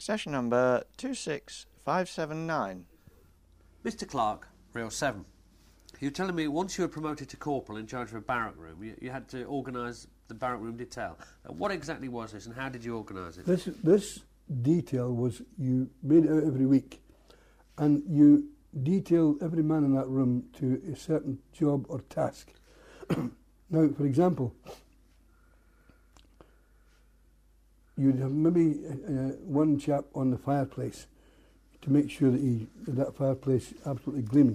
Session number 26579. Mr. Clark, Reel 7. You're telling me once you were promoted to corporal in charge of a barrack room, you had to organise the barrack room detail. What exactly was this and how did you organise it? This detail was you made it out every week and you detail every man in that room to a certain job or task. Now, for example, you'd have maybe one chap on the fireplace to make sure that that fireplace absolutely gleaming.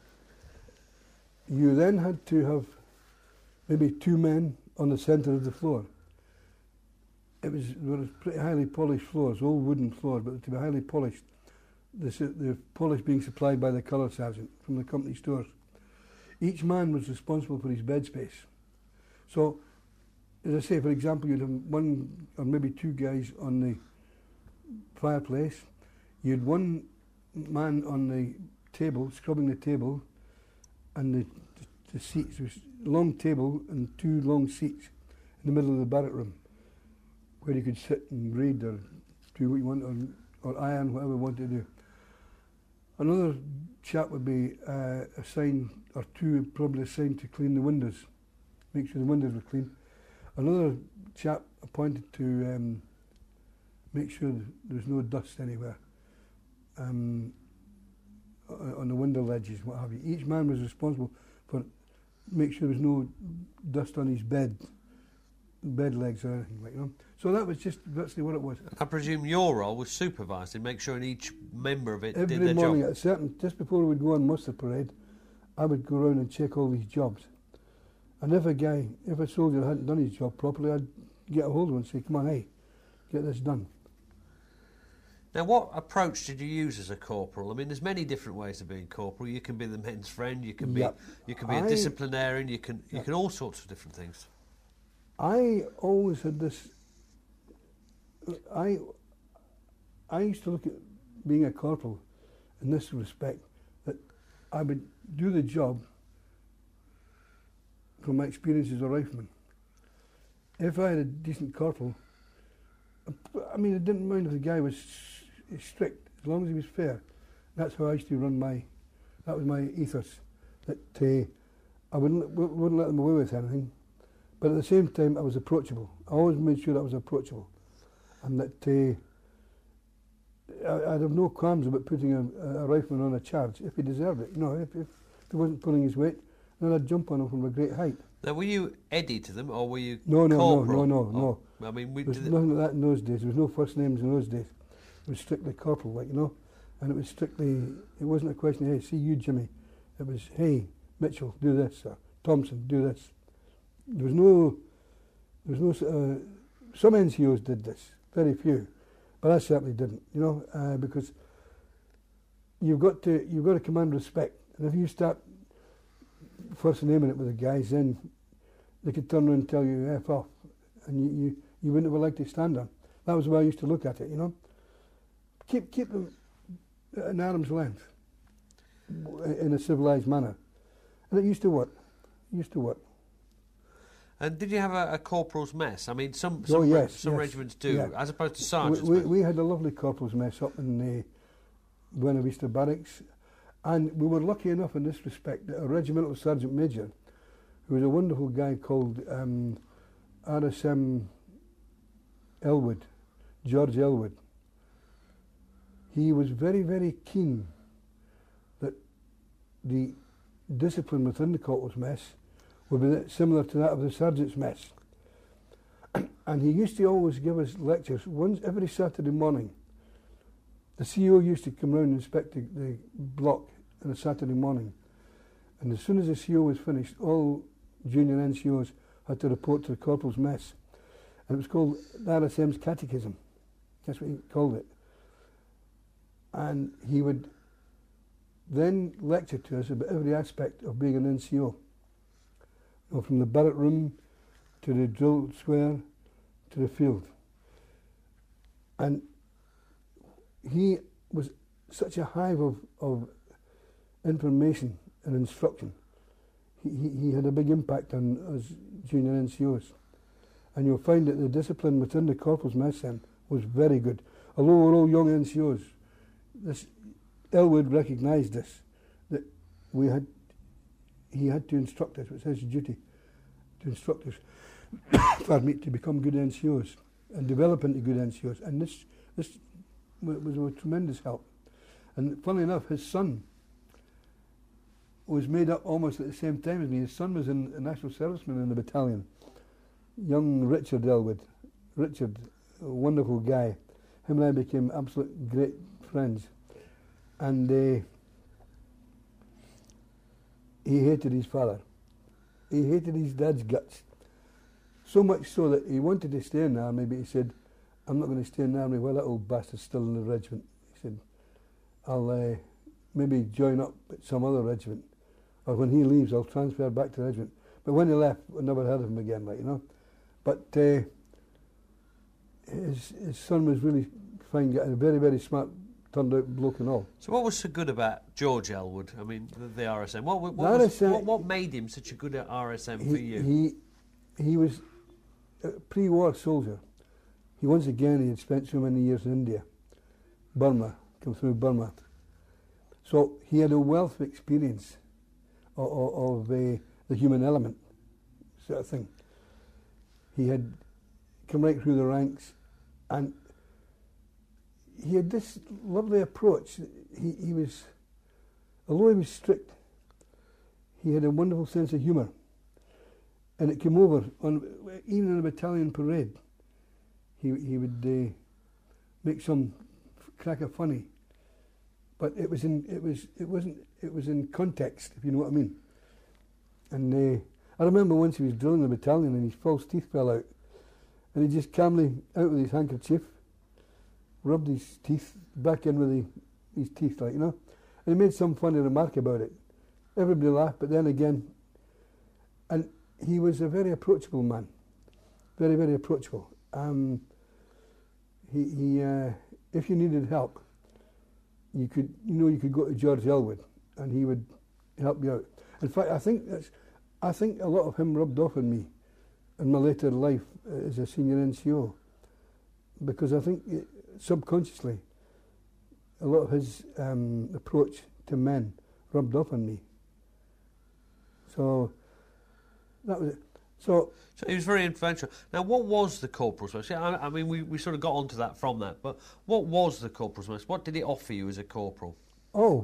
You then had to have maybe two men on the centre of the floor. There were pretty highly polished floors, all wooden floors, but to be highly polished. The polish being supplied by the colour sergeant from the company stores. Each man was responsible for his bed space. So, as I say, for example, you'd have one or maybe two guys on the fireplace. You'd one man on the table, scrubbing the table, and the seats. There was a long table and two long seats in the middle of the barrack room, where you could sit and read or do what you want, or iron, whatever you wanted to do. Another chap would be assigned, or two probably assigned to clean the windows, make sure the windows were clean. Another chap appointed to make sure there was no dust anywhere on the window ledges, what have you. Each man was responsible for make sure there was no dust on his bed legs or anything like that. So that was just virtually what it was. I presume your role was supervising, make sure each member of it did their job. Every morning at just before we would go on muster parade, I would go around and check all these jobs. And if a soldier hadn't done his job properly, I'd get a hold of him and say, come on, hey, get this done. Now, what approach did you use as a corporal? I mean, there's many different ways of being corporal. You can be the men's friend, you can be a disciplinarian, you can all sorts of different things. I always had this. I used to look at being a corporal in this respect, that I would do the job from my experience as a rifleman. If I had a decent corporal, I mean, I didn't mind if the guy was strict, as long as he was fair. That's how I used to run that was my ethos, that I wouldn't let them away with anything, but at the same time I was approachable. I always made sure that I was approachable, and that I'd have no qualms about putting a rifleman on a charge if he deserved it. You know, if he wasn't pulling his weight, then I'd jump on him from a great height. Now, were you Eddie to them, or were you corporal? No. I mean, there was nothing like that in those days. There was no first names in those days. It was strictly corporal, like, you know. And it was strictly, it wasn't a question, hey, see you, Jimmy. It was, hey, Mitchell, do this, or Thompson, do this. There was no some NCOs did this, very few, but I certainly didn't, you know, because you've got to command respect, and if you start first naming it with the guys, then they could turn around and tell you F off, and you wouldn't have a leg to stand on. That was the way I used to look at it, you know. Keep them at an arm's length in a civilised manner, and it used to work. And did you have a corporal's mess? I mean, some regiments do, yeah. as opposed to sergeants. We had a lovely corporal's mess up in the Buena Vista Barracks, and we were lucky enough in this respect that a regimental sergeant major, who was a wonderful guy called RSM Elwood, George Elwood, he was very, very keen that the discipline within the corporal's mess would be similar to that of the sergeant's mess. And he used to always give us lectures every Saturday morning. The CO used to come round and inspect the block on a Saturday morning. And as soon as the CO was finished, all junior NCOs had to report to the corporal's mess. And it was called the RSM's Catechism. That's what he called it. And he would then lecture to us about every aspect of being an NCO. You know, from the barrack room to the drill square to the field. And he was such a hive of information and instruction. He had a big impact on us junior NCOs. And you'll find that the discipline within the corporal's mess then was very good. although we're all young NCOs, this Elwood recognised this, that he had to instruct us. It was his duty to instruct us, pardon me, to become good NCOs and develop into good NCOs. And this was a tremendous help. And funnily enough, his son was made up almost at the same time as me. His son was a national serviceman in the battalion. Young Richard Elwood. Richard, a wonderful guy. Him and I became absolute great friends. And he hated his father. He hated his dad's guts. So much so that he wanted to stay in the army, but he said, I'm not going to stay in the army while that old bastard's still in the regiment. He said, I'll maybe join up at some other regiment, or when he leaves, I'll transfer back to the regiment. But when he left, I never heard of him again, like, you know. But his son was really fine guy, a very, very smart, turned out bloke and all. So what was so good about George Elwood? I mean, the RSM. What made him such a good at RSM for you? He was a pre-war soldier. He had spent so many years in India, Burma, come through Burma. So he had a wealth of experience of the human element, sort of thing. He had come right through the ranks, and he had this lovely approach. He was, although he was strict, he had a wonderful sense of humour. And it came over, even in a battalion parade, he would make some cracker funny. But it was in context, if you know what I mean. And I remember once he was drilling the battalion and his false teeth fell out, and he just calmly, out with his handkerchief, rubbed his teeth back in with his teeth, like, you know. And he made some funny remark about it. Everybody laughed, but then again, and he was a very approachable man, very, very approachable. If you needed help, you could go to George Elwood, and he would help you out. In fact, I think a lot of him rubbed off on me in my later life as a senior NCO, because I think subconsciously a lot of his approach to men rubbed off on me. So that was it. So he was very influential. Now, what was the corporal's mess? I mean, we sort of got onto that from that, but what was the corporal's mess? What did it offer you as a corporal? Oh,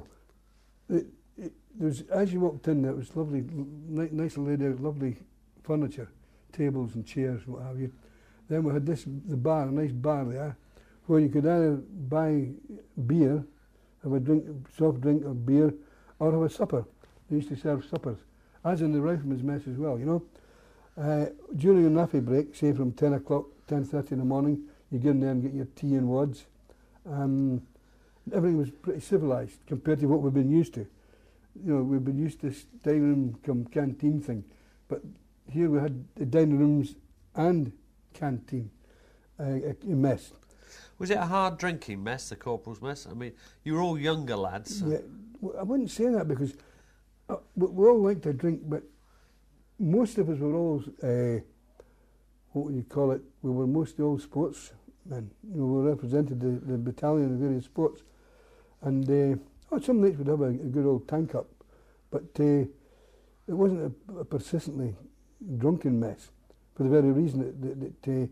as you walked in, there was lovely, nicely laid out, lovely furniture, tables and chairs, what have you. Then we had the bar, a nice bar there, where you could either buy beer, have a drink, soft drink or beer, or have a supper. They used to serve suppers, as in the rifleman's mess as well, you know. During a naffy break, say from 10 o'clock, 10:30 in the morning, you get in there and get your tea and wads. Everything was pretty civilised compared to what we've been used to. You know, we've been used to this dining room come canteen thing, but here we had the dining rooms and canteen, a mess. Was it a hard drinking mess, the corporal's mess? I mean, you were all younger lads. So. Yeah, I wouldn't say that, because we all liked to drink, but most of us were all, what would you call it, we were mostly all sportsmen. You know, we represented the battalion in various sports. And some nights we'd have a good old tank up, but it wasn't a persistently drunken mess, for the very reason that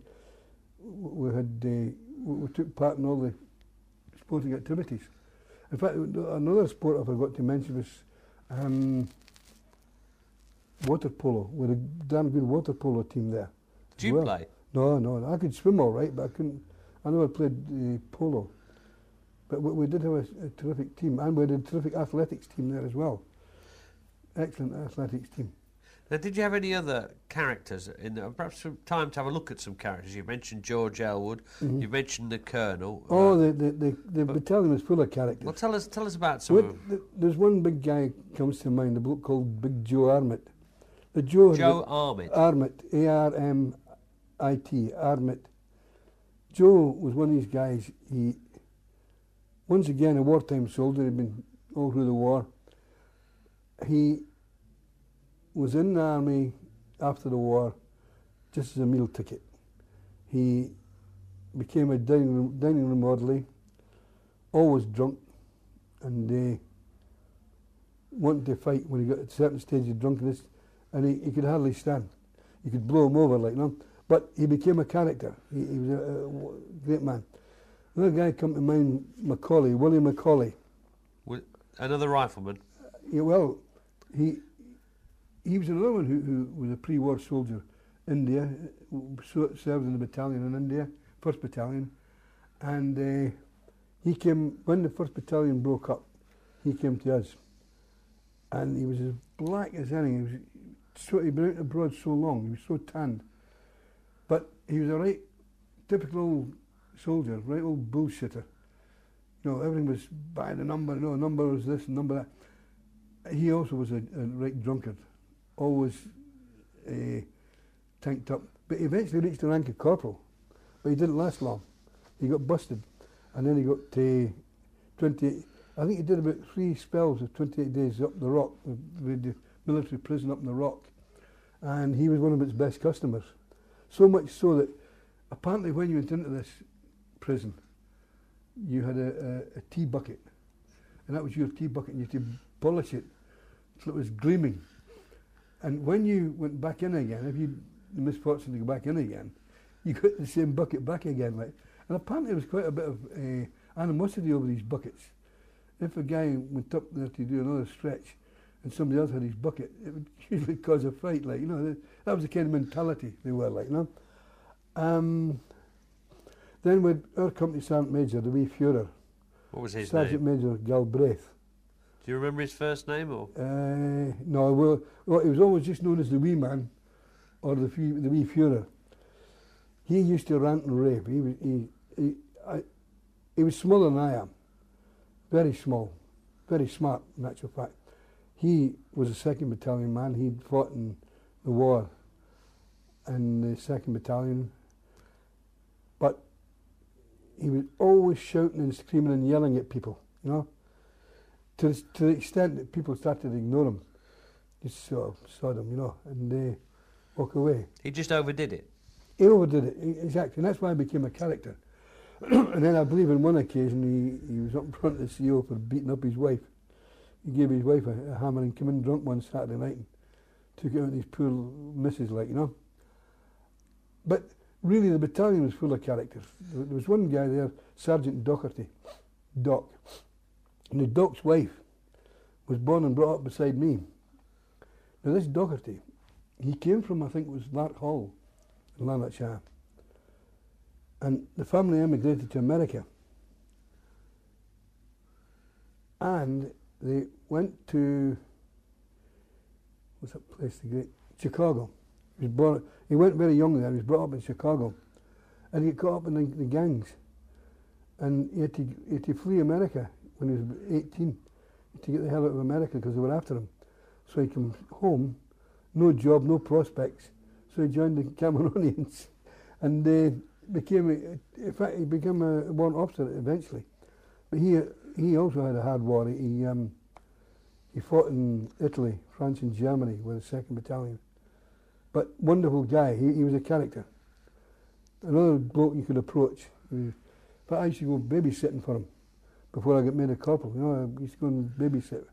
we took part in all the sporting activities. In fact, another sport I forgot to mention was water polo. We had a damn good water polo team there. Did you play? No. I could swim all right, but I couldn't. I never played polo. But we did have a terrific team, and we had a terrific athletics team there as well. Excellent athletics team. Now, did you have any other characters in there? Perhaps some time to have a look at some characters. You mentioned George Elwood. You mentioned the Colonel. Oh, the battalion was full of characters. Well, tell us about some of them. There's one big guy comes to mind, a bloke called Big Joe Armitt. Joe Armitt. Armitt, A-R-M-I-T, Armitt. Joe was one of these guys. He, once again, a wartime soldier. He'd been all through the war. He was in the army after the war just as a meal ticket. He became a dining room orderly, always drunk, and wanted to fight when he got at a certain stage of drunkenness, and he could hardly stand. You could blow him over, like, you know. But he became a character. He was a great man. Another guy come to mind, Macaulay, William Macaulay. Another rifleman? Yeah, well, he was another one who was a pre-war soldier. India, served in the battalion in India, 1st Battalion, and he came, when the 1st Battalion broke up, he came to us, and he was as black as anything. He'd been out abroad so long, he was so tanned, but he was a right typical old soldier, right old bullshitter. You know, everything was by the number, no, number was this, number that. He also was a right drunkard, always tanked up, but he eventually reached the rank of corporal, but he didn't last long. He got busted, and then he got 20, I think he did about 3 spells of 28 days up the rock, with the military prison up in the rock, and he was one of its best customers. So much so that apparently when you went into this prison, you had a tea bucket, and that was your tea bucket, and you had to polish it till it was gleaming. And when you went back in again, if you the misfortune to go back in again, you got the same bucket back again. Like, and apparently there was quite a bit of animosity over these buckets. If a guy went up there to do another stretch and somebody else had his bucket, it would usually cause a fight. Like, you know, that was the kind of mentality they were like, you know. Then with our company sergeant major, the wee Führer. What was his Sergeant name? Major Galbraith. Do you remember his first name or? No, well, he was always just known as the wee man, or the wee Führer. He used to rant and rave. He was smaller than I am, very small, very smart in actual fact. He was a 2nd Battalion man. He'd fought in the war in the 2nd Battalion, but he was always shouting and screaming and yelling at people, you know, to the extent that people started to ignore him, just sort of sod him, you know, and they walk away. He just overdid it? He overdid it, exactly, and that's why he became a character. And then I believe on one occasion he was up in front of the CO for beating up his wife. He gave his wife a hammer and came in drunk one Saturday night and took out these poor misses, like, you know. But really the battalion was full of characters. There was one guy there, Sergeant Docherty, Doc, and the Doc's wife was born and brought up beside me. Now this Docherty, he came from, I think it was Lark Hall in Lanarkshire, and the family emigrated to America, and they went to, what's that place, Chicago. He went very young there, he was brought up in Chicago, and he got caught up in the gangs, and he had to flee America when he was 18 to get the hell out of America because they were after him. So he came home, no job, no prospects, so he joined the Cameronians, and became, in fact, he became a warrant officer eventually. But he also had a hard war. He fought in Italy, France and Germany with the 2nd Battalion. But wonderful guy, he was a character. Another bloke you could approach. But I used to go babysitting for him before I got made a corporal. You know, I used to go and babysit